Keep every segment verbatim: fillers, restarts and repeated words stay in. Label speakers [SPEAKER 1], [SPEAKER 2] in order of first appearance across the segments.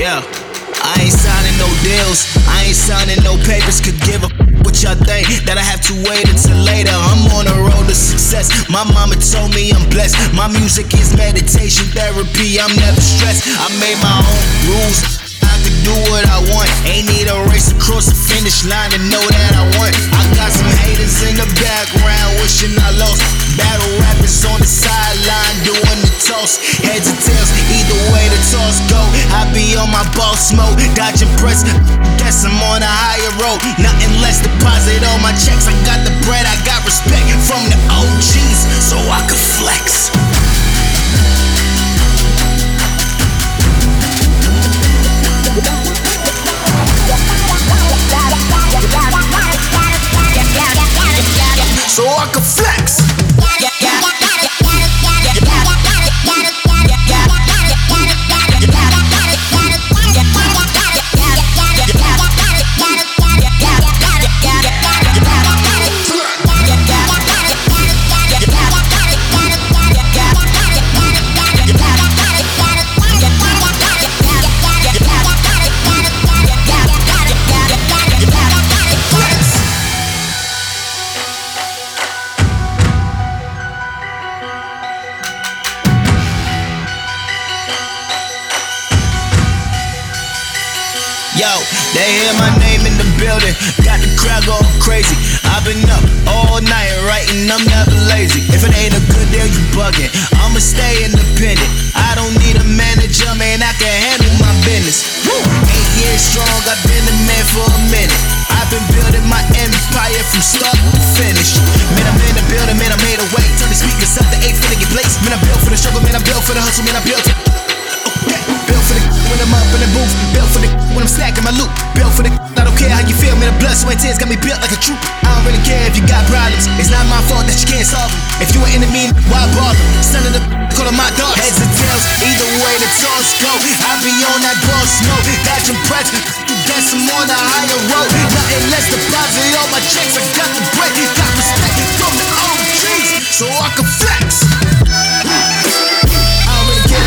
[SPEAKER 1] Yeah, I ain't signing no deals, I ain't signing no papers. Could give a f what y'all think, that I have to wait until later. I'm on a road to success, my mama told me I'm blessed. My music is meditation therapy, I'm never stressed. I made my own rules, I can do what I want. Ain't need a race across the finish line to know that I won. I got some haters in the background wishing I lost. Battle rappers on the sideline doing the toss. Heads or tails, either way the toss go. I be on my boss mode, dodging press. Guess I'm on a higher road. Nothing less deposit on my checks. I got the bread, I got respect from the O Gs, so I can flex. So I can flex. Yo, they hear my name in the building, got the crowd going crazy. I've been up all night writing, I'm never lazy. If it ain't a good deal, you bugging. I'ma stay independent, I don't need a manager, man, I can handle my business. Woo! Eight years strong, I've been the man for a minute. I've been building my empire from start to finish. Man, I'm in the building, man, I made a way. Turn the speakers up, the eight finna get placed. Man, I built for the struggle, man, I built for the hustle, man, I built it. Okay. Built for the when I'm up in the booth, built for the when I'm stacking my loot, built for the I don't care how you feel, man, the blood, sweat, and tears got me built like a troop. I don't really care if you got problems, it's not my fault that you can't solve them. If you an enemy, why bother? Son of the call my dogs. Heads or tails, either way the toss go. I be on that boss mode, dodging press. Guess I'm on a higher road. Nothing less deposit on my checks. I got the bread, got respect from the O Gs, so I can flex. I don't really care.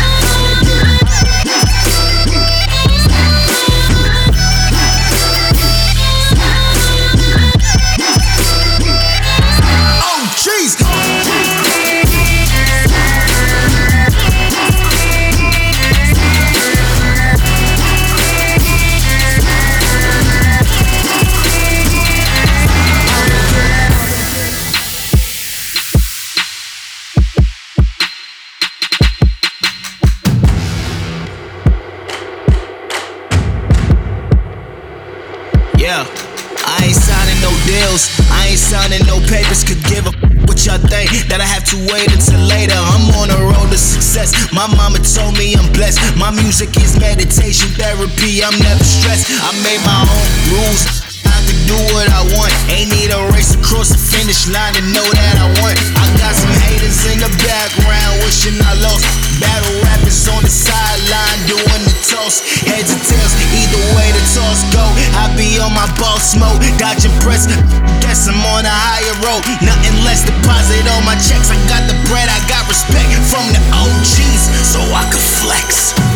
[SPEAKER 1] Yeah, I ain't signing no deals, I ain't signing no papers. Could give a f what y'all think, that I have to wait until later. I'm on a road to success, my mama told me I'm blessed. My music is meditation therapy, I'm never stressed. I made my own rules, I can do what I want. Ain't need a race across the finish line to know that I won. I got some haters in the background wishing I lost. Battle rappers on the sideline doing the toss. Heads or tails, either way the toss go. I be on my boss mode, dodging press. Guess I'm on a higher road. Nothing less deposit on my checks. I got the bread, I got respect from the O Gs, so I can flex.